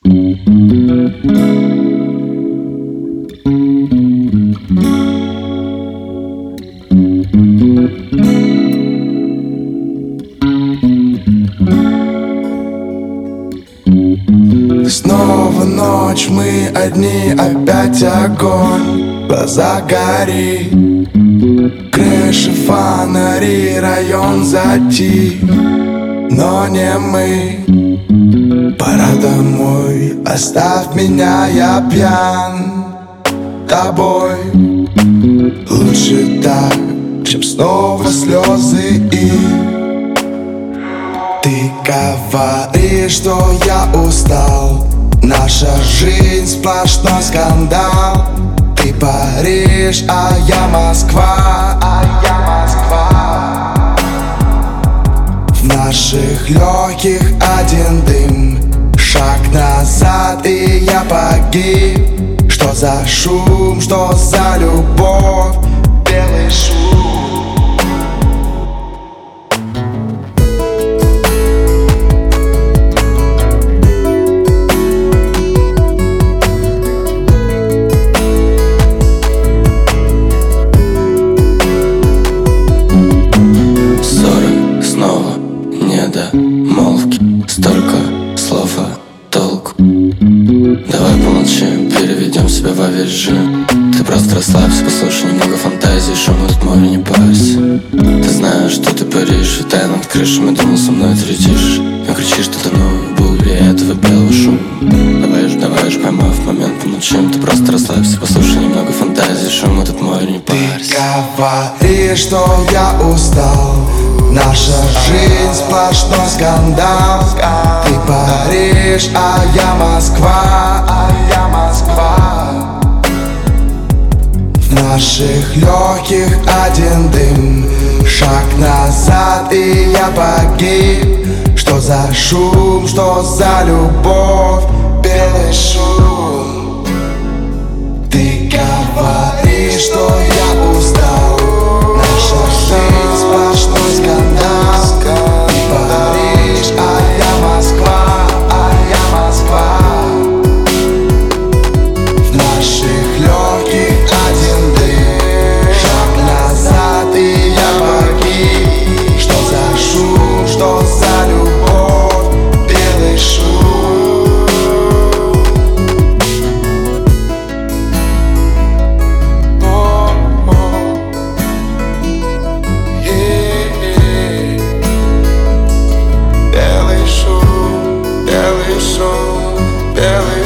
Снова ночь, мы одни, опять огонь. Глаза гори, крыши, фонари, район затих, но не мы. Пора домой, оставь меня, я пьян тобой. Лучше так, чем снова слезы и ты говоришь, что я устал. Наша жизнь сплошной скандал. Ты Париж, а я Москва, В наших легких один дым. Шаг назад, и я погиб. Что за шум, что за любовь? Белый шум. Молвки, столько слов, а толку. Давай помолчим, переведем себя во весь режим. Ты просто расслабься, послушай немного фантазии. Шум этот море, не парься. Ты знаешь, что ты Париж, витай над крышами. Думал, со мной ты летишь, но кричишь, что ты новый бугли этого белого шума. Давай же, поймав момент, помолчим. Ты просто расслабься, послушай немного фантазии. Шум этот море, не парься. Ты говоришь, что я устал. Наша жизнь сплошной скандал. Ты Париж, а я Москва, В наших легких один дым. Шаг назад, и я погиб. Что за шум, что за любовь? Белый шум. Ты говоришь, что я устал. Наша жизнь сплошной скандал. Ты Париж, а я Москва, В наших легких один дым. Шаг назад, и я погиб. Что за шум, что за любовь? Белый шум. Белый шум, белый шум, белый